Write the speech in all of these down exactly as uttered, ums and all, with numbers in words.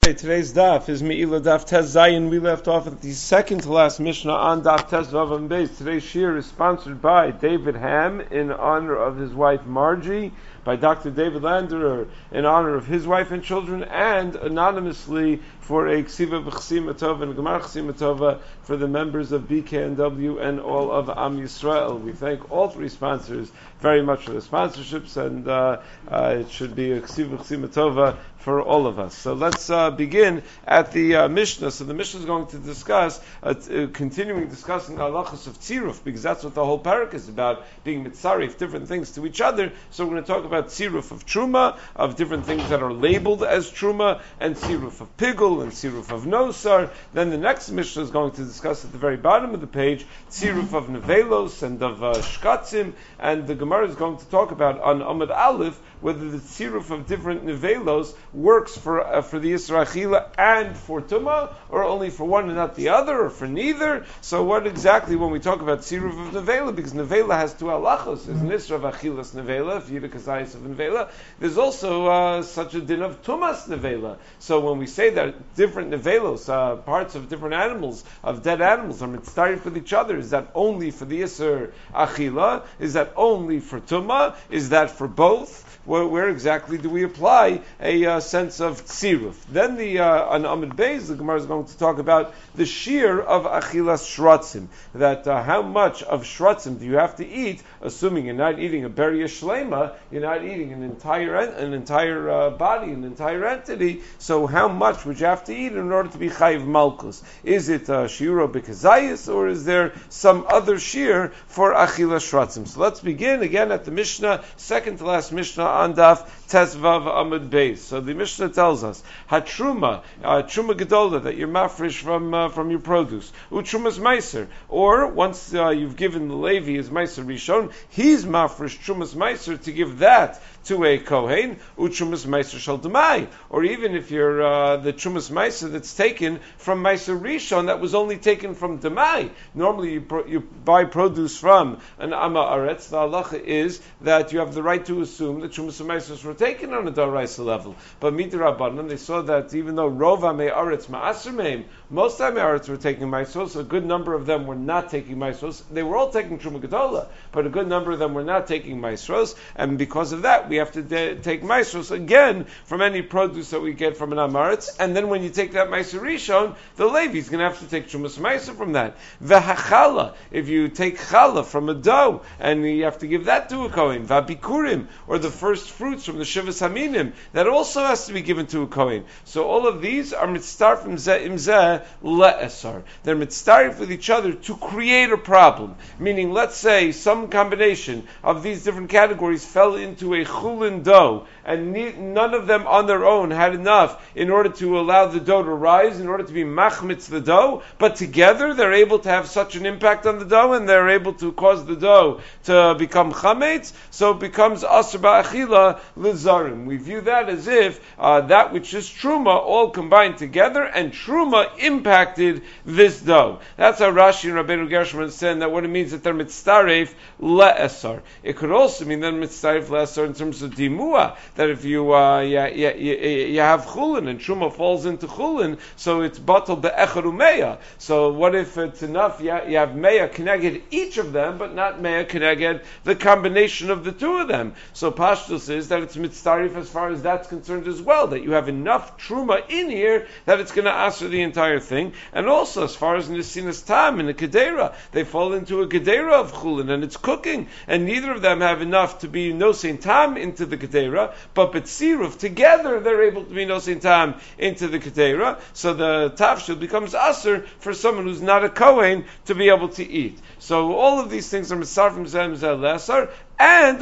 Okay, today's daf is Me'ila Daf Tez Zayin. We left off at the second to last Mishnah on Daf Tez Vav and Beis. Today's shir is sponsored by David Ham in honor of his wife Margie, by Doctor David Landerer in honor of his wife and children, and anonymously for a Ksiva B'Chsima Tova and Gemar Chsima Tova for the members of B K N W and all of Am Yisrael. We thank all three sponsors very much for the sponsorships, and uh, uh, it should be a Ksiva B'Chsima Tova for all of us. So let's uh, begin at the uh, Mishnah. So the Mishnah is going to discuss, uh, t- uh, continuing discussing the halachas of tziruf, because that's what the whole parak is about, being mitzarif, different things to each other. So we're going to talk about tziruf of truma, of different things that are labeled as truma, and tziruf of pigul, and tziruf of nosar. Then the next Mishnah is going to discuss at the very bottom of the page, tziruf of nevelos and of uh, shkatzim, and the Gemara is going to talk about on Amud Aleph whether the tziruf of different nevelos works for uh, for the Yisra Achila and for Tumah, or only for one and not the other, or for neither. So what exactly when we talk about tziruf of nevela, because nevela has two halachos, there's an Yisra of Achilas nevela, Yidikazayis of nevela, there's also uh, such a din of Tumas nevela. So when we say that different nevelos, uh, parts of different animals, of dead animals, are mitzarif with each other, is that only for the Yisra Achila? Is that only for Tumah? Is that for both? Where, where exactly do we apply a uh, sense of tziruf? Then the uh, on Amud Beis, the Gemara is going to talk about the shear of achilas shratzim. That uh, how much of shratzim do you have to eat? Assuming you're not eating a beria shlema, you're not eating an entire an entire uh, body, an entire entity. So how much would you have to eat in order to be chayiv malchus? Is it uh, shiuro b'kazayis, or is there some other shear for achilas shratzim? So let's begin again at the Mishnah, second to last Mishnah on Daf Tesvav Amud Beis. So the Mishnah tells us Hatruma, uh, Truma Gedola, that you're mafresh from uh, from your produce. Utrumas Meiser, or once uh, you've given the Levi his Meiser Rishon, he's mafresh Trumas Meiser to give that to a Kohen. Utrumas Meiser Shal Demai, or even if you're uh, the Trumas Meiser that's taken from Meiser Rishon that was only taken from Demai. Normally you, pro- you buy produce from an Amma Aretz. The halacha is that you have the right to assume that Trumas Meiser were taken on a Daraisa level. But Midrabanan, they saw that even though Rova Me'aretz Ma'asr Meim, most time Me'aretz were taking Meisos, a good number of them were not taking Meisos. They were all taking Truma Gedola, but a good number of them were not taking Meisos, and because of that, we have to de- take Meisos again from any produce that we get from an Amaretz, and then when you take that Meiser Rishon, the Levi is going to have to take Trumas Meiser from that. V'hachala, if you take chala from a dough, and you have to give that to a Kohen, v'abikurim, or the first fruits from the Shivas Haminim, that also has to be given to a Kohen. So all of these are mitzarfim zeh im zeh le'esar. They're mitzarif with each other to create a problem. Meaning, let's say some combination of these different categories fell into a chulin dough, and ne- none of them on their own had enough in order to allow the dough to rise, in order to be machmitz the dough, but together they're able to have such an impact on the dough, and they're able to cause the dough to become chametz, so it becomes asr ba'achila l'zarim. We view that as if uh, that which is truma all combined together, and truma impacted this dough. That's how Rashi and Rabbeinu Gershom understand that what it means that they're mitzaref le'esar. It could also mean that mitzaref le'esar in terms of dimua, that if you uh, you, you, you have chulin and truma falls into chulin, so it's batal be'echad umeya. So what if it's enough? You, you have meya keneged each of them, but not meya keneged the combination of the two of them. So Pashtus is that it's mitzarif as far as that's concerned as well, that you have enough truma in here that it's going to answer the entire thing. And also as far as nisinas tam and the kedera, they fall into a kedera of chulin and it's cooking, and neither of them have enough to be nosein tam into the kedera, but betziruf together they're able to be nosein tam into the kedera. So the tafshil becomes aser for someone who's not a kohen to be able to eat. So all of these things are mitzarfim zem zeh lesar. And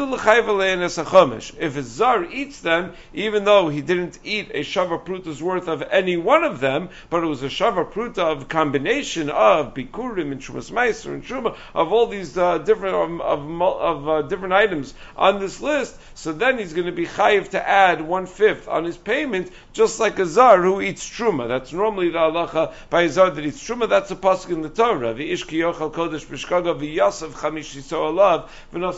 if a zar eats them, even though he didn't eat a shava pruta's worth of any one of them, but it was a shava pruta of combination of bikurim and trumas meiser and truma, of all these uh, different um, of of uh, different items on this list, so then he's going to be chayiv to add one fifth on his payment, just like a zar who eats truma. That's normally the halacha by a zar that eats truma. That's a pasuk in the Torah. V'ishki yochal kodesh b'shkaga v'yasav chamish yisrael alav v'nasan l'koyin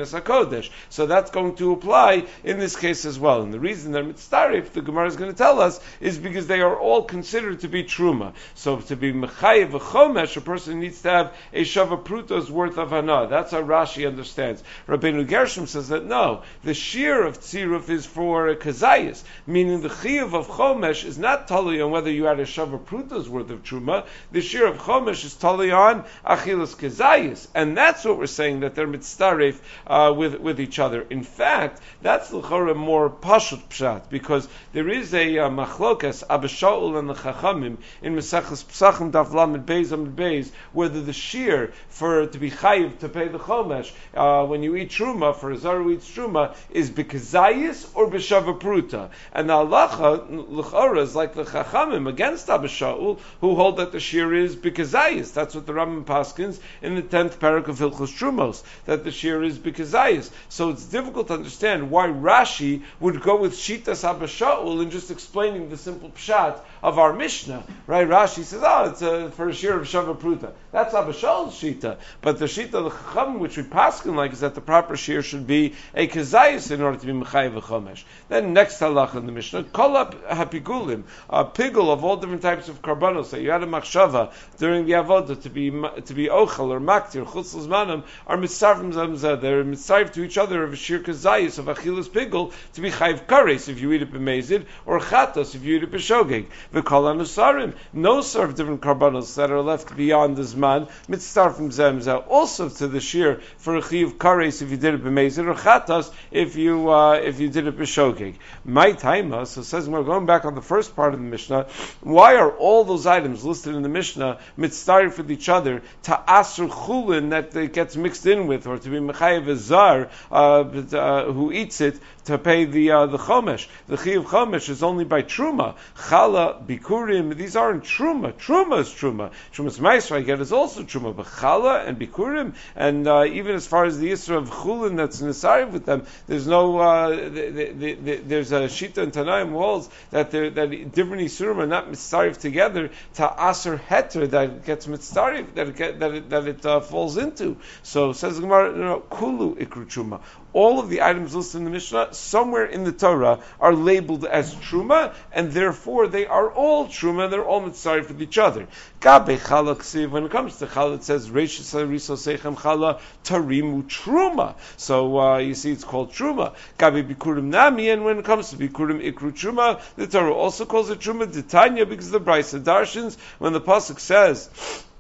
Beis HaKodesh. So that's going to apply in this case as well. And the reason they're mitzarif, the Gemara is going to tell us, is because they are all considered to be truma. So to be mechayev v'chomesh, a person needs to have a shava prutos worth of hana. That's how Rashi understands. Rabbeinu Gershom says that no, the shear of tziruf is for kazayis, meaning the chiyuv of chomesh is not tali on whether you had a shava prutos worth of truma. The shear of chomesh is tali on achilas kazayis, and that's what we're saying, that they're mitzarif uh, with with each other. In fact, that's l'chora more pashut pshat, because there is a uh, machlokas Abba Shaul and the Chachamim in Mesechus Pesachim Daf Lamed Beis Amud Beis, whether the shear for to be chayiv to pay the chomesh uh, when you eat truma, for a zar who eats truma, is bekazayis or b'shava pruta. And the halacha l'chora is like the Chachamim against Abba Shaul, who hold that the shear is bekazayis. That's what the Rambam paskins in the tenth parak of Hilchos Trumos, that the shear is bekazayis. So it's difficult to understand why Rashi would go with Shitas Abba Shaul and just explaining the simple pshat of our Mishnah, right? Rashi says, oh, it's a, for a shear of Shava Pruta. That's Abba Shaul's Shita. But the Shita of the Chacham, which we paskin like, is that the proper shear should be a Kazayis in order to be Mechayev v'chomesh. Then next halach in the Mishnah, Kolab hapigulim, a pigul of all different types of karbanos that you had a machshava during the avodah to be to be ochel or maktir, chutz l'zmanim, are mitzarvim zamzeh. They're mitzarv to each other of a shear Kazayis, of achilas pigul, to be chayiv kares if you eat it b'mezid, or chatos if you eat it b'shogeg. V'kol anusarim, no serve different karbanos that are left beyond the zman, mitzarvim zamzeh, also to the shear for a chayiv kares if you did it b'mezid, or chatos if you uh, if you did it b'shogeg. My taima, so it says we're going back on the first part of the Mishnah. Why are all those items listed in the Mishnah mitzarif with each other to asr chulin that it gets mixed in with, or to be mechayev zar uh, uh, who eats it to pay the uh, the chomesh? The chiyuv chomesh is only by truma. Chala, bikurim, these aren't truma. Truma is truma. Trumas ma'aser I get is also truma, but chala and bikurim, and uh, even as far as the isra of chulin that's nisariv with them, there's no uh, the, the, the, there's a shita in Tanaim walls that that different isurim are not mitzarif together to aser heter that gets mitzarif that it get, that it, that it uh, falls into. So says the Gemara, no, kulu ikru truma. All of the items listed in the Mishnah, somewhere in the Torah, are labeled as truma, and therefore they are all truma. They're all mitzarif with each other. Gabe chala ksiv. When it comes to chala, it says reishis hariso seichem chala tarimu truma. So uh, you see, it's called truma. Gabe bikurim nami, and when it comes to bikurim ikru truma, the Torah also calls it truma. Titania, because the Brisa darshins when the pasuk says,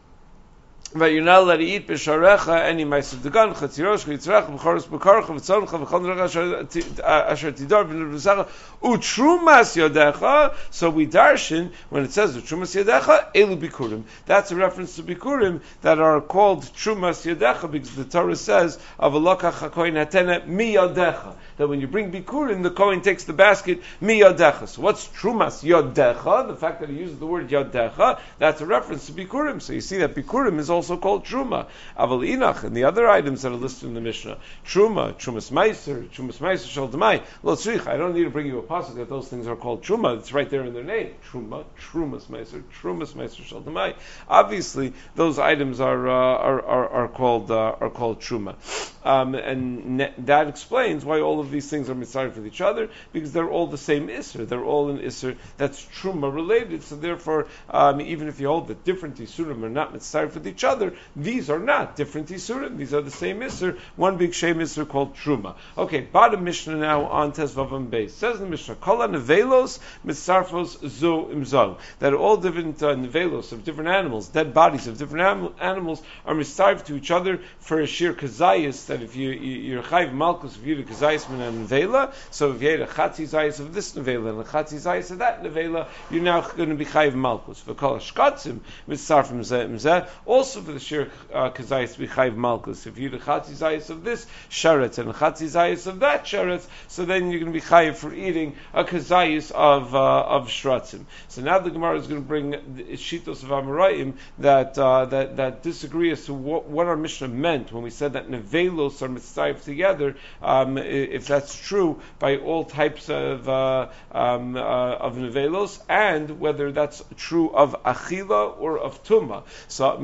but you're not allowed to eat b'sharecha any ma'aser dagan, chatzirosh, chitzrach, b'choros b'karcha, v'tzoncha, v'chon asher tidor v'nurv'sacha, utrumas yodecha. So we darshan when it says utrumas yodecha, elu bikurim. That's a reference to bikurim that are called trumas yodecha, because the Torah says of a lokach hakoyin hatena mi yodecha, that when you bring bikurim, the kohen takes the basket mi yodecha. So what's trumas yodecha? The fact that he uses the word yodecha, that's a reference to bikurim. So you see that bikurim is also called truma. Aval inach, and the other items that are listed in the Mishnah, truma, trumas meiser, trumas meiser shel demai. Lo tzrich, I don't need to bring you a pasuk that those things are called truma. It's right there in their name. Truma, trumas meiser, trumas meiser shel demai. Obviously, those items are uh, are, are are called uh, are called truma, um, and ne- that explains why all of these things are mitzaref with each other, because they're all the same isser. They're all an isser that's truma related. So therefore, um, even if you hold that different isurim are not mitzaref with each other, these are not different isurim. These are the same isur. One big shem isur called truma. Okay, bottom Mishnah now on Tezvavam Beis. Says the Mishnah, Kol nevelos mitzarfos zo imzo. That all different uh, nevelos of different animals, dead bodies of different anim- animals, are mitzarf to each other for a sheer kazayis. That if you, you you're chayv malchus, if you eat a kazayis min a nevela, so if you ate a chatzi zayis of this nevela and a chatzi zayis of that nevela, you're now going to be chayv malchus. V'kol hashkatzim mitzarfim zeh imzeh. Also for the shir uh, kazayis to be chayv malchus. If you eat a chatzi zayis of this sheretz and a chatzi zayis of that sheretz, so then you're going to be chayv for eating a kazayis of uh, of shratzim. So now the Gemara is going to bring shitos of Amoraim that uh, that that disagree as to what, what our Mishnah meant when we said that nevelos are mitzayif together. Um, if that's true by all types of uh, um, uh, of nevelos, and whether that's true of achila or of tuma. So meaning as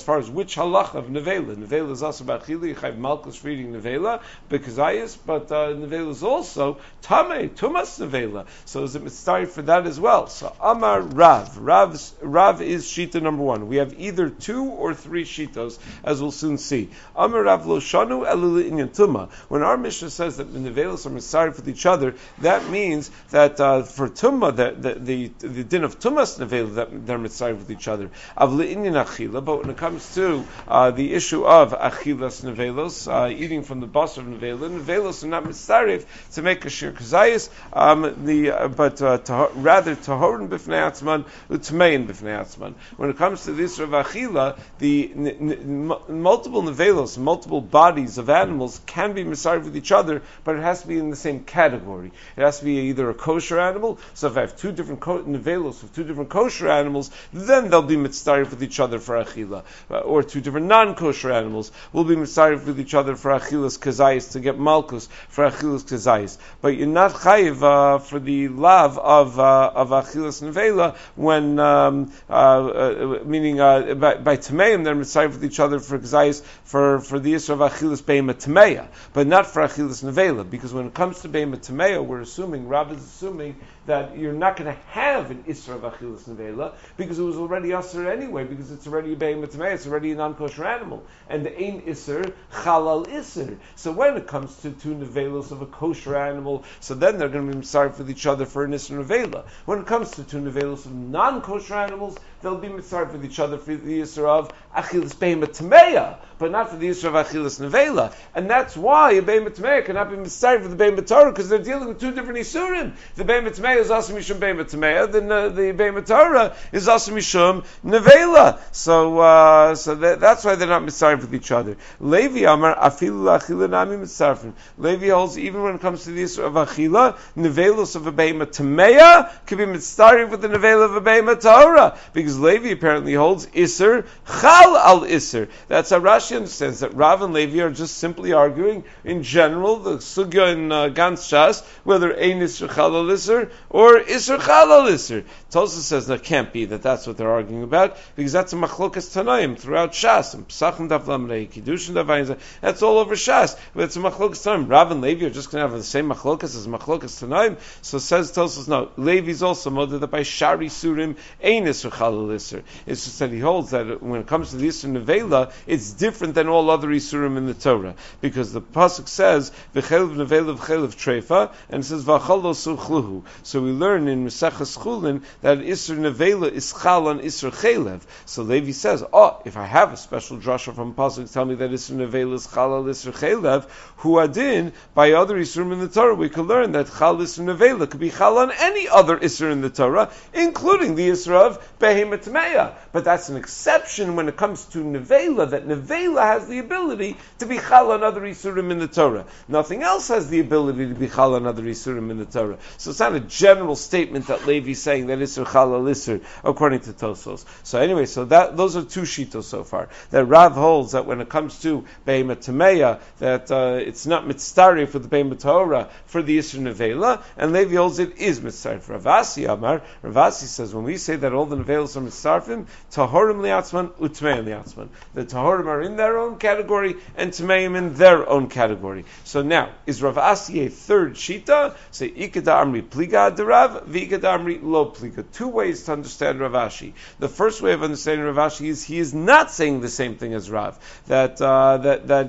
as far as which halacha of nevela. Nevela is also about chili, chayv malchus for eating nevela, because ayis, but uh, nevela is also tamei, tumas nevela. So is it mitzvah for that as well? So Amar Rav, Rav, Rav is shita number one. We have either two or three shitos, as we'll soon see. Amar Rav lo shanu elu inyan tuma. When our Mishnah says that the nevelos are mitzvah with each other, that means that uh, for tuma, the the, the the din of tumas nevela, that they're mitzvah with each other. Avli inyan achila, but when it comes to uh, the issue of achilas nevelos, uh, eating from the basar of nevela, nevelos are not mitzvah to make a shir kazayis. Um, the uh, but uh, to, rather tahorin b'fnei atzman utmein b'fnei atzman. When it comes to this of achila, the n- n- multiple nevelos, multiple bodies of animals can be mitzvah with each other, but it has to be in the same category. It has to be either a kosher animal. So if I have two different ko- nevelos of two different kosher animals, then they'll be mitzvah with each other for achila. Uh, or two different non-kosher animals will be mitzvah with each other for achilas kazayis, to get malchus for achilas kazayis. But you're not chayiv uh, for the lav of uh, of achilas nevela when um, uh, uh, meaning uh, by, by tameim they're mitzvah with each other for kazayis for for the issue of achilas beima tameya, but not for achilas nevela, because when it comes to beima tameya, we're assuming Rav is assuming that you're not going to have an Isra of Achilas Nevela, because it was already Asr anyway, because it's already a Be'em Tamei, it's already a non-kosher animal. And the Ein Isr, Chalal Isr. So when it comes to two Nevelos of a kosher animal, so then they're going to be sorry with each other for an Isra Nevela. When it comes to two Nevelos of non-kosher animals, they'll be mitzvah with each other for the Yisra of Achilas Be'ema Tameya, but not for the Yisra of Achilas Nevela. And that's why a Be'ema Tameya cannot be mitzvah for the Be'ema Torah, because they're dealing with two different Yisurim. The Be'ema Tameya is also Mishum Be'ema Tameya, then uh, the Be'ema Torah is also Mishum Nevela. So, uh, so that, that's why they're not mitzvah with each other. Levi Amar, Afilu Achila Nami Mitzarfin. Levi holds, even when it comes to the Yisra of Achila, Nevelos of a Be'ema Tameya can be mitzvah with the Nevela of a Be'ema Torah, because Levi apparently holds Isser Chal al Isser. That's how Rashi understands that Rav and Levi are just simply arguing in general the sugya in uh, Gans Shas, whether Ein Isser Chal al Isser or Isser Chal al Isser. Tosa says that can't be that that's what they're arguing about, because that's a machlokas Tanaim throughout Shas and Pesachim Daf Lamrei Kiddushin Daf Vayin. That's all over Shas, but it's a machlokas Tanaim. Rav and Levi are just going to have the same machlokas as machlokas Tanaim. So says Tosa, no, Levi's also molded that by Shari Surim Ein Isser Chal al Isser. It's just that he holds that when it comes to the Isser Nevela, it's different than all other Isurim in the Torah, because the pasuk says V'chelev Nevela V'chelev Treifa, and it says V'chalo Suchluhu. So we learn in Mesechus Chulin that Isser Nevela is Chal on Isser Chelev. So Levi says, oh, if I have a special drasha from pasuk tell me that Isser Nevela is Chal on Isser Chelev, Hu Adin, by other Isurim in the Torah, we can learn that Chal Isser Nevela could be Chal on any other Isser in the Torah, including the Isser of Behemoth Tameya. But that's an exception when it comes to Nevela, that Nevela has the ability to be Chal on other Isurim in the Torah. Nothing else has the ability to be Chal on other Isurim in the Torah. So it's not a general statement that Levi's saying that Isur Chal al Isur, according to Tosos. So anyway, so that those are two shitos so far. That Rav holds that when it comes to Behemoth Tameya, that uh, it's not mitzvah for the Behemoth Torah for the Isur Nevela, and Levi holds it is mitzvah. Ravasi Amar, Ravasi says when we say that all the Nevelos are mitzarfim, Tahorim liatzman, Utmeim liatzman. The Tahorim are in their own category, and Tmeim in their own category. So now, is Ravasi a third shita? Say, Ikada Amri Pliga Derav, Vikada Amri Lo Pliga. Two ways to understand Ravashi. The first way of understanding Ravashi is he is not saying the same thing as Rav. That uh, that that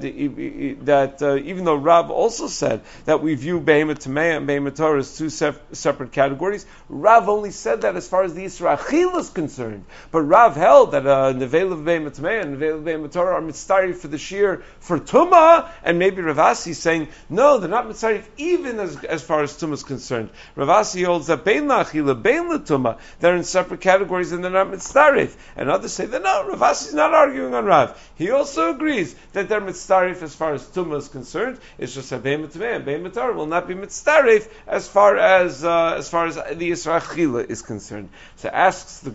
that uh, even though Rav also said that we view Behemoth Tameya and Behemoth Torah as two sef- separate categories, Rav only said that as far as the Yisra Achil is concerned. But Rav held that uh, Nevel of Behemoth Tameya and Nevel of Behemoth Torah are mitzvah for the shear for Tumah, and maybe Ravasi is saying no, they're not mitzvah even as as far as Tumah is concerned. Ravasi holds that Bein La'achila, Bein L'Tumah, they're in separate categories and they're not mitzvah. And others say that no, Ravasi is not arguing on Rav. He also agrees that they're mitzvah as far as Tumah is concerned. It's just that Behemoth Tameya and Behemoth Torah will not be mitzvah as far as uh, as far as the Yisra Achila is concerned. So asks the Gemara.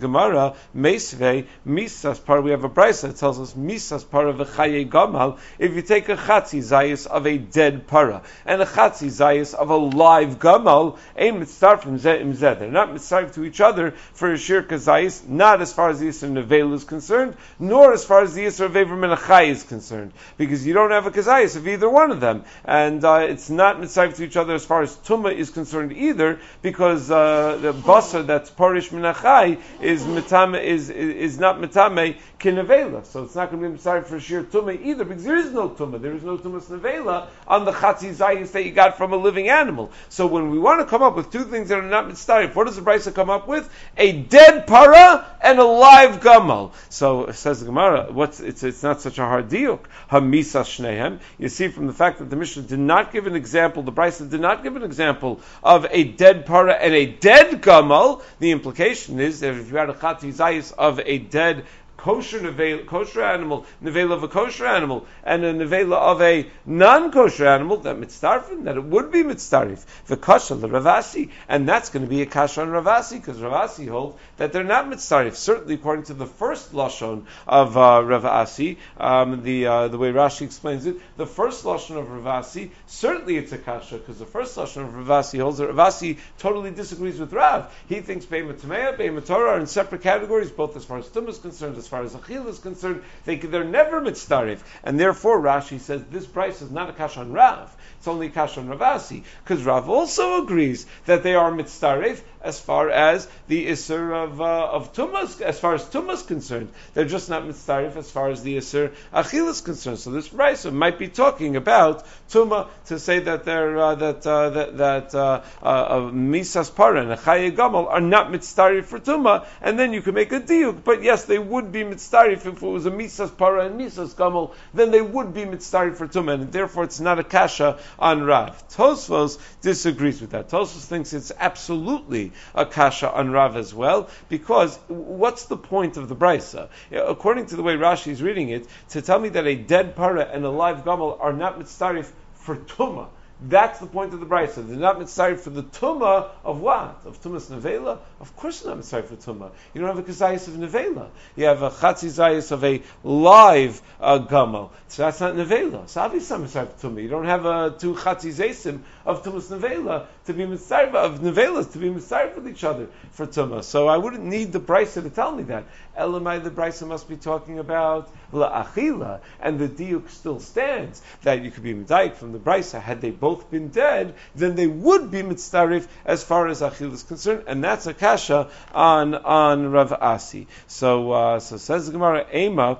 Gemara, Meisvei, Misas Par, we have a brisa that tells us Misas Par of a Chaye Gamal, if you take a Chatzi Zayis of a dead para, and a Chatzi Zayis of a live Gamal, Ein Mitzarfim Zeh Im Zeh. They're not mitzarf to each other for a Shir Kazayis, not as far as the Yisr Nevel is concerned, nor as far as the Yisr of Ever Menachai is concerned, because you don't have a Kazayis of either one of them, and uh, it's not mitzarf to each other as far as Tumah is concerned either, because uh, the Basar that's Parish Menachai is mitame, is, is is not mitame kinevela, so it's not going to be mitzarf for Shir Tumah either, because there is no Tumah, there is no Tumas Nevela on the Chatzi Zayis that you got from a living animal. So when we want to come up with two things that are not mitzarf, what does the Brisa come up with? A dead para and a live gamal. So it says the Gemara, what's it's it's not such a hard diuk. Hamisa shnehem. You see from the fact that the Mishnah did not give an example, the Brisa did not give an example of a dead para and a dead gamal. The implication is that if you had a Chatzi Zayis of a dead kosher nevela, kosher animal, nevela of a kosher animal, and a nevela of a non-kosher animal, that mitzdarfin, that it would be mitzdarif, the kasha, the Ravasi, and that's going to be a kasha on Ravasi, because Ravasi holds that they're not mitzdarif. Certainly, according to the first lashon of uh, Ravasi, um, the uh, the way Rashi explains it, the first lashon of Ravasi, certainly it's a kasha, because the first lashon of Ravasi holds that Ravasi totally disagrees with Rav. He thinks Be'ema Tamea, Be'ema Torah are in separate categories, both as far as Tumah is concerned, as far as Achil is concerned, they, they're never mitzdarif, and therefore Rashi says this price is not a kash on Rav, it's only a kash on Ravasi, because Rav also agrees that they are mitzdarif as far as the Isser of uh, of Tumas, as far as Tumas is concerned. They're just not mitzdarif as far as the Isser Achil is concerned. So this price might be talking about Tumah to say that they're uh, that uh, that that uh, uh, Misas Para and Chaye Gamal are not mitzdarif for Tumah, and then you can make a diuk. But yes, they would be mitzdarif if it was a Misas Para and Misas Gamal, then they would be mitzdarif for Tumah, and therefore it's not a kasha on Rav. Tosfos disagrees with that. Tosfos thinks it's absolutely a kasha on Rav as well, because what's the point of the brisa? According to the way Rashi is reading it, to tell me that a dead para and a live gamal are not mitzdarif for tumah, that's the point of the brisa. They're not mitzdarif for the tumah of what? Of tumas nevela? Of course not mitzdarif for tumah. You don't have a kazayis of nevela. You have a chatzi zayis of a live uh, gamal. So that's not nevela. So obviously not mitzdarif for tumah. You don't have uh, two chatzi zaysim of tumas nevela to be mitzdarif, of nevelas to be mitzdarif with each other for tumah. So I wouldn't need the brisa to tell me that. Elamai, the brisa must be talking about la'achila, and the diuk still stands that you could be medayik from the brisa. Had they both been dead, then they would be mitzdarif as far as achila is concerned, and that's a kasha on on Rav Asi. So uh, so says the Gemara, Ema.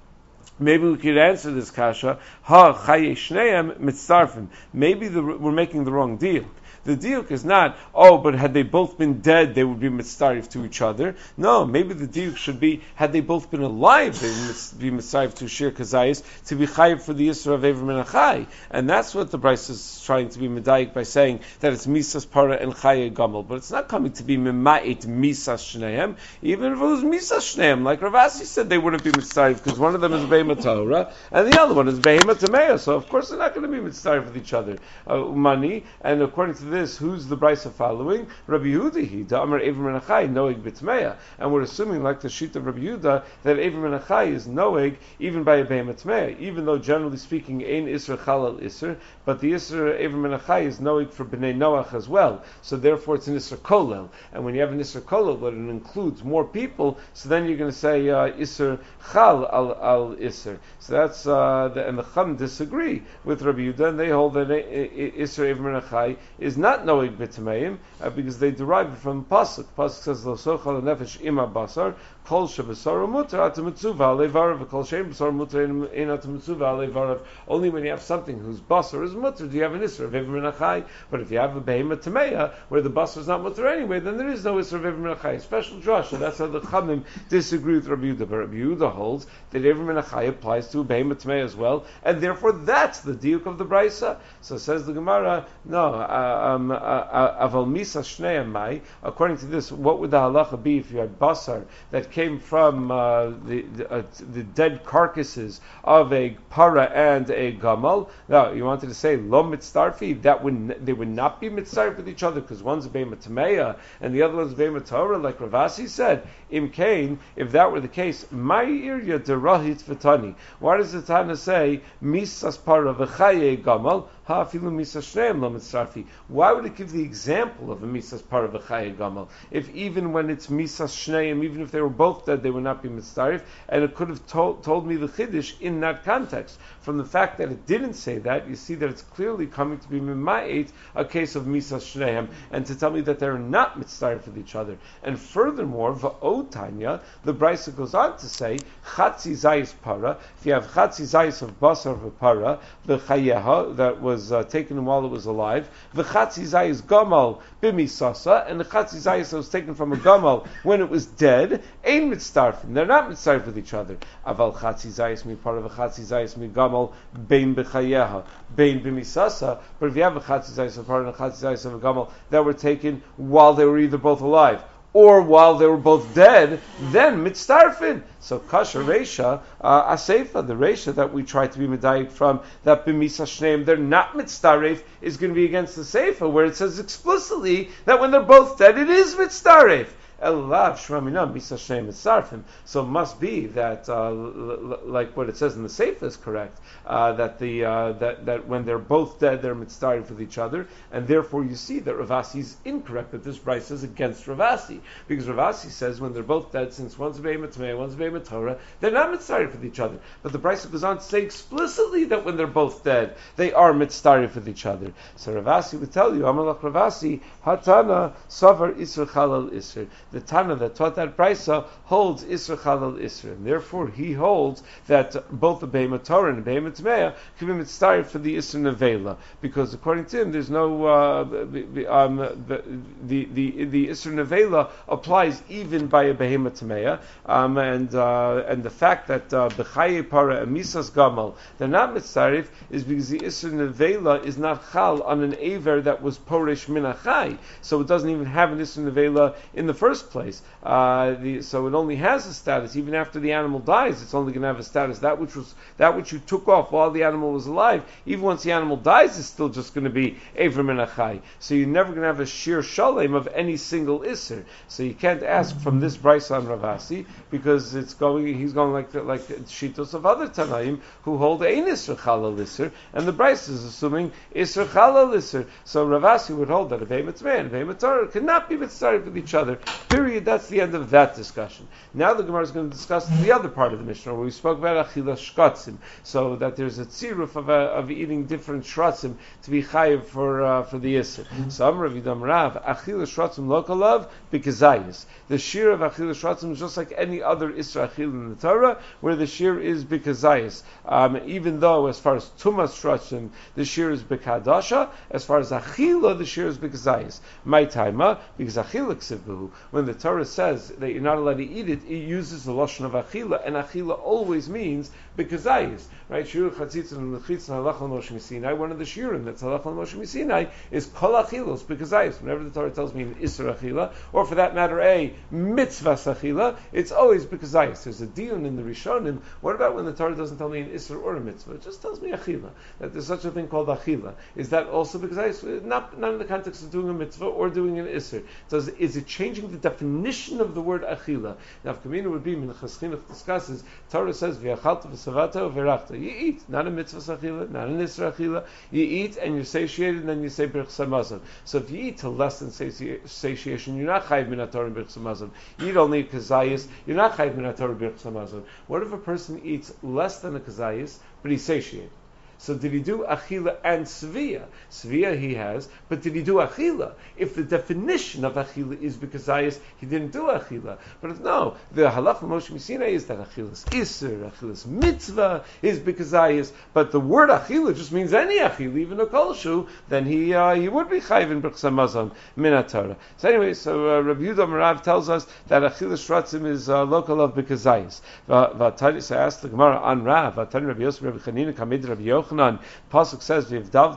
Maybe we could answer this kasha. Ha chaye shneim mitzdarfim. Maybe the, we're making the wrong deal. The diuk is not, oh, but had they both been dead, they would be mitzdarif to each other. No, maybe the diuk should be, had they both been alive, they would be mitzdarif to shir kazayis, to be chayiv for the yisra of Ever Menachai. And that's what the Bryce is trying to be medayik by saying that it's misas para and chaye gamal. But it's not coming to be mema'it misas shneim. Even if it was misas shneim, like Ravasi said, they wouldn't be mitzdarif, because one of them is Be'ema Torah, and the other one is Be'ema Tamea. So of course they're not going to be mitzdarif with each other. Uh, money, and according to this, who's the brisa following? Rabbi Yehuda, he Da'amar Ever Menachai Noeg B'Tmeya, and we're assuming, like the sheet of Rabbi Yehuda, that Ever Menachai is Noeg even by a Be'ema Tmeya, even though generally speaking, Ein Isra Chalal Isra, but the Isra Ever Menachai is Noeg for Bnei Noach as well. So therefore, it's an Isra Kolel, and when you have an Isra Kolel, but it includes more people, so then you're going to say uh, Isra Chal al al Isra. So that's uh, the, and the Chum disagree with Rabbi Yehuda, and they hold that Isra Ever Menachai is not noeg b'tameim, uh, because they derive it from pasuk. Pasuk says lo sochal nefesh ima basar kol shebasar mutar atamitzuva alevarav kol shein basar mutar in atamitzuva alevarav. Only when you have something whose basar is mutar do you have an isra of Ever Menachai. But if you have a behema tameya where the basar is not mutar anyway, then there is no isra of Ever Menachai. Special drasha. That's how the Chamim disagree with Rabbi Yehuda. But Rabbi Yehuda holds that Ever Menachai applies to a behema tameya as well, and therefore that's the diuk of the brisa. So says the Gemara, no. Uh, um, aval misa shnei mai. According to this, what would the halacha be if you had basar that came from uh, the the, uh, the dead carcasses of a para and a gamal? Now, you wanted to say lo mitzarfi, that would they would not be mitzarf with each other because one's a beima tameya and the other one's a beima Torah, like Rav Asi said. Im kain, if that were the case, my irya derahit v'tani. Why does the Tana say misas para v'chaye gamal? Why would it give the example of a misas para v'chaye gamal? If even when it's misas shneim, even if they were both dead, they would not be mitzarif, and it could have told, told me the chiddush in that context. From the fact that it didn't say that, you see that it's clearly coming to be mimayit, a case of misas shneim, and to tell me that they're not mitzarif with each other. And furthermore, va'otanya, the Brisa goes on to say, chatzi zayis para, if you have chatzi zayis of basar v'para, v'chayeha, that was was uh, taken while it was alive. V'chatzi zayis gamal b'misasa, and the chatzi zayis that was taken from a gamal when it was dead. Ein mitzarfin, they're not mitzarf with each other. Aval chatzi zayis mi para v'chatzi zayis mi gamal bein b'chayeha bein b'misasa. But if you have a chatzi zayis of para and a chatzi zayis of a gamal that were taken while they were either both alive or while they were both dead, then mitzarfin. So kasher reisha, uh, aseifa, the reisha that we try to be medayik from, that b'misa shneim, they're not mitzaref, is going to be against the seifa, where it says explicitly that when they're both dead, it is mitzaref. Elav shramina misa shneim mitzarfim. So it must be that, uh, l- l- like what it says in the seifa is correct, uh, that the uh, that that when they're both dead, they're mitzaref with each other, and therefore you see that Rav Asi is incorrect, that this Brisa is against Rav Asi, because Rav Asi says when they're both dead, since one's a be'ema tamei, one's a be'ema Torah, they're not mitzaref with each other. But the Brisa goes on to say explicitly that when they're both dead, they are mitzaref with each other. So Rav Asi would tell you, Amalach Rav Asi, Hatana Savar Isra Chalal Isra. The Tana that taught that Brisa holds Isra Chalal Isra, and therefore he holds that both the be'ema Torah and the be'ema tamei can be mitzaref for the Isra Nevela, because according to him, there's no uh, the, um, the the the the Isra Nevela applies even by a be'ema tamei, um, and uh, and the fact that b'chaye para and misas gamal they're not mitzaref is because the Isra Nevela is not chal on an aver that was porish min achai, so it doesn't even have an Isra Nevela in the first place. Uh, the, so it only has a status even after the animal dies. It's only going to have a status that which was that which you took off while the animal was alive. Even once the animal dies, it's still just going to be Ever Min Achai. So you're never going to have a sheer shalem of any single Isser. So you can't ask from this Brisa on Rav Asi, because it's going. He's going like the, like the shitos of other Tanaim who hold ein Isser Chalal Isser, and the Brisa is assuming Isser Chalal Isser. So Rav Asi would hold that a be'ema tamei and a be'ema Torah cannot be mitzaref with each other. Period. That's the end of that discussion. Now the Gemara is going to discuss the other part of the Mishnah where we spoke about achila shkatzim, so that there's a tziruf of, uh, of eating different shratzim to be chayiv for uh, for the yisr. Mm-hmm. So Amar Vidam Rav, achila shratzim lokalav b'kazayis. The shear of achila shratzim is just like any other isra achil in the Torah, where the shear is b'kazayis. Um, even though as far as tumas shratzim, the shear is b'kadasha, as far as achila, the shear is b'kazayis. My taima, because achila ksivbuhu. When the Torah says that you're not allowed to eat it, it uses the lashon of achila, and achila always means b'kazayis, right? Shir chatzitz and lechitzin halach al Moshe Sinai. One of the shirim that's halach al Moshe Sinai is kol achilos b'kazayis. Whenever the Torah tells me an isra achila, or for that matter a mitzvah achila, it's always b'kazayis. There's a diun in the Rishonim. What about when the Torah doesn't tell me an isra or a mitzvah? It just tells me achila, that there's such a thing called achila. Is that also b'kazayis? Not not in the context of doing a mitzvah or doing an isra. Does is it changing the definition of the word achila? Now, if Kamina would be Minchas Chinuch discusses, Torah says v'yachalta v'savata v'rachta. You eat, not a mitzvah achila, not an isra achila. You eat and you're satiated, and then you say birch samazon. So if you eat to less than sati- satiation, you're not chayiv min haTorah birch samazon. You eat only a kazayis, you're not chayiv min haTorah birch samazon. What if a person eats less than a kazayis, but he's satiated? So did he do achila and svia? Svia he has, but did he do achila? If the definition of achila is b'kazayis, he didn't do achila. But if no, the halach of Moshe Sinai is that achilas iser, achilas mitzvah is b'kazayis, but the word achila just means any achila, even a kolshu, then he uh, he would be chayiv in b'chsa mazon min haTorah. So anyway, so uh, Rabbi Yehuda Marav tells us that achilas shratzim is uh, local of b'kazayis. So I asked the Gemara on Rav, Vatani Rabbi Yosef Rabbi Chanina Kamid Rabbi Yochanan. Yochanan, pasuk says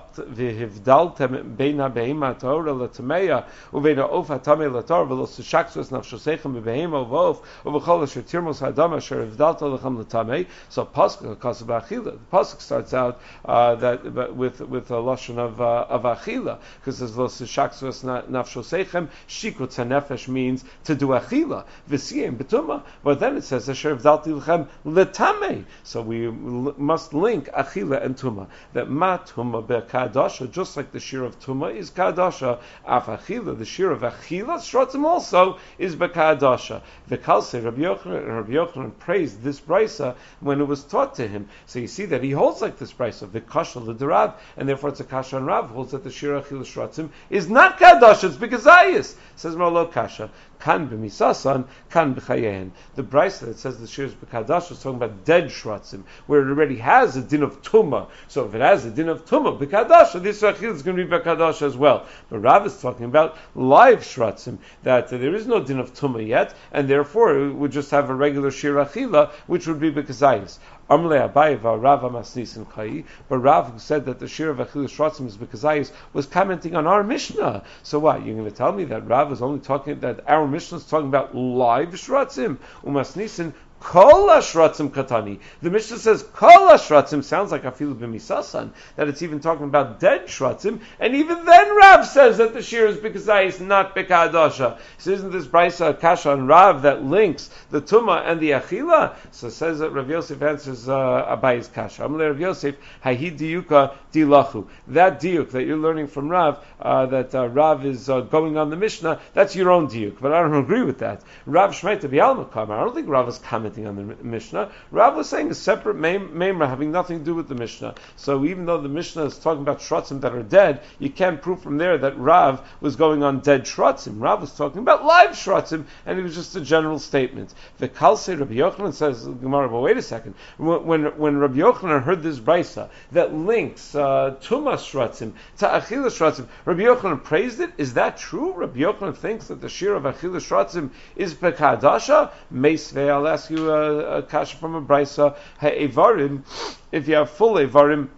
v'hivdaltem beina behema tahora latameya uveina of hatame latar v'lo sushaksus nafshosechem behema uvof uvechol asher tirmos hadam asher hivdalta lechem latamei. So pasuk kasav achila. The pasuk starts out uh, that with with a lashon of uh, of achila, because there's lo sushaksus nafshosechem. Shikut hanefesh means to do achila v'siyim betuma, but then it says asher hivdalti lechem latame. So we l- must link achila and tuma. That ma tuma be'kadasha, just like the shir of tuma is kadasha, af achila, the shir of achila shrotzim also is be'kadasha. V'kalse Rabbi Yochanan, Rabbi Yochanan praised this brisa when it was taught to him. So you see that he holds like this brisa, v'kasha l'derav, and therefore it's a kasha and Rav holds that the shir achila shrotzim is not kadasha, it's bekazayis. Says Marlo kasha. Kan b'misasan, kan b'chayein. The brisa that says the shir is b'kadash is talking about dead shratzim, where it already has a din of tumah. So if it has a din of tumah b'kadash, this rachil is going to be b'kadash as well. But Rav is talking about live shratzim, that uh, there is no din of tumah yet, and therefore it would just have a regular shir achila, which would be b'kazayis. Amle Abaye Rava Masnisin Chai, but Rav who said that the shir of Achilles Shratzim is because was commenting on our Mishnah. So what? You're going to tell me that Rav is only talking that our Mishnah is talking about live Shratzim? Umasnisin Kol Ashratzim Katani. The Mishnah says Kol Ashratzim sounds like Afilu b'misasan, that it's even talking about dead Shratzim, and even then Rav says that the shir is because is not Bekadasha. So isn't this brisa kasha on Rav that links the Tuma and the Achila? So it says that Rav Yosef answers uh, Abaye's kasha. Amle Rav Yosef, Hahi Diyuka Dilachu. That diuk that you're learning from Rav, uh, that uh, Rav is uh, going on the Mishnah, that's your own diuk, but I don't agree with that. Rav Shmeita B'Yalma Kamar, I don't think Rav is commenting on the Mishnah. Rav was saying a separate memra having nothing to do with the Mishnah. So even though the Mishnah is talking about shratzim that are dead, you can't prove from there that Rav was going on dead shratzim. Rav was talking about live shratzim, and it was just a general statement. The Kalse Rabbi Yochanan says, Gemara, but wait a second. When when Rabbi Yochanan heard this brisa that links uh, Tumas shratzim to Achila shratzim, Rabbi Yochanan praised it. Is that true? Rabbi Yochanan thinks that the shir of Achila shratzim is pekadasha. Meisvei, I'll ask you a, a kasha from a brisa. Ha'evarim, if you have full evarim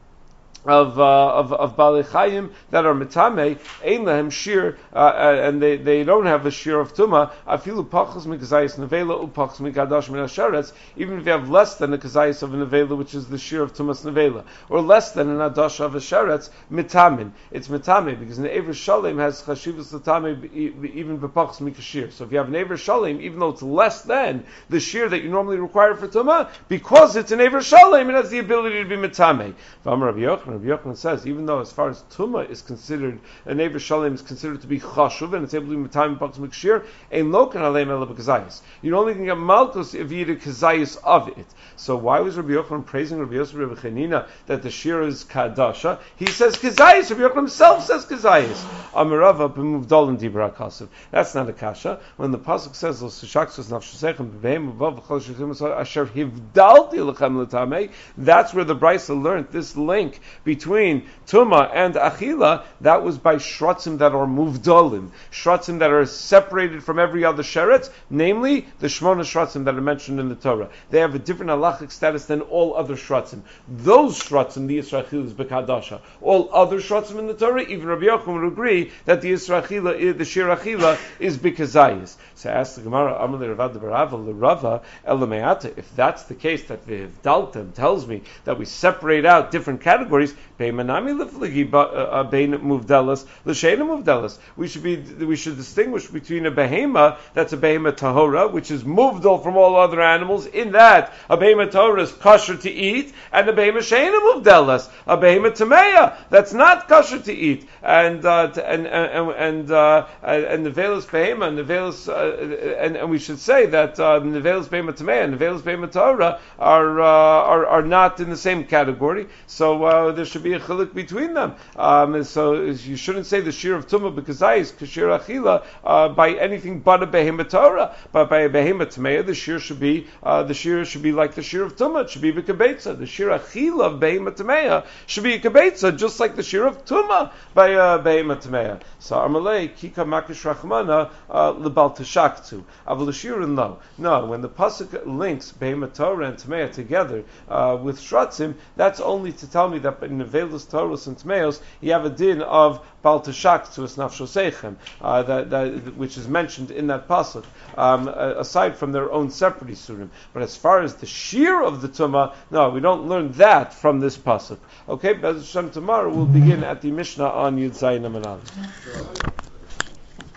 of uh, of of Balei Chayim that are mitame, ein lahem shir, uh, uh, and they, they don't have a shir of tuma. Afilu pachos mikazayis nevela upachos mikadash min hasharetz. Even if you have less than a kazayis of a nevela, which is the shir of tumas nevela, or less than an adash of a sharetz, mitamin. It's mitame because an Eivor Shalem has chashivus l'tame even b'pachos mikashir. So if you have an Eivor Shalem, even though it's less than the shir that you normally require for tuma, because it's an Eivor Shalem, it has the ability to be mitame. V'amar Rabbi Yochanan, Rabbi Yochanan says, even though as far as Tumah is considered, an Eivor Shalem is considered to be Chashuv, and it's able to be Matayim Pax Mikshir, ein Lokan Aleim Ela B'Kazayis. You only can get Malkus if you eat a Kazayis of it. So why was Rabbi Yochanan praising Rabbi Yosef Rabbi Chanina that the Shir is Kadasha? He says Kazayis. Rabbi Yochanan himself says Kazayis. Amarava b'muvdolin dibra kasav. That's not a kasha. When the pasuk says L'Sushaksus Nafshosechem B'Beim Uvav V'Chol Shechim Asher Hivdalti Lechem L'Tamei, that's where the Brisa learned this link between Tuma and Achila. That was by Shratzim that are Muvdalim, Shratzim that are separated from every other Sheretz, namely the Shmona Shratzim that are mentioned in the Torah. They have a different halachic status than all other Shratzim. Those Shratzim, the Yisrachil is Bekadasha. All other Shratzim in the Torah, even Rabbi Yochanan would agree that the Yisrachila, the Shir Achila is Bekazayis. So ask the Gemara, Amalei Ravad Barava L'Rava Elameata. If that's the case, that the Dalton tells me that we separate out different categories, we should be we should distinguish between a behema that's a behema tahora, which is muvdal from all other animals, in that a behema tahora is kosher to eat, and a behema sheina muvdalas, a behema tameya that's not kosher to eat, and uh, and and and uh, and the velas behema and the velas uh, and, and we should say that uh, the velas behema tameya and the velas behema tahora are, uh, are are not in the same category. So uh, there's there should be a chiluk between them. Um, so you shouldn't say the shir of tumah because I is kashir achila uh, by anything but a behemoth Torah. But by a behemoth tmeya, the shir should be uh, the shir should be like the shir of tumah. It should be a kibetza. The shir achila of behemoth tmeya should be a kibetza, just like the shir of tumah by a behemoth tmeya. So Amalei kika makish rachmana lebal tashaktu. Aval shirin lo. No, when the pasuk links behemoth Torah and tmeya together uh, with shratzim, that's only to tell me that in nevelos Torahs and tmeos you have a din of bal tashaktu es nafshoseichem, uh, that, that which is mentioned in that pasuk. Um, aside from their own separate isurim, but as far as the shir of the tumah, no, we don't learn that from this pasuk. Okay, Bez Hashem, tomorrow we'll begin at the Mishnah on Yud Zayin Amanal.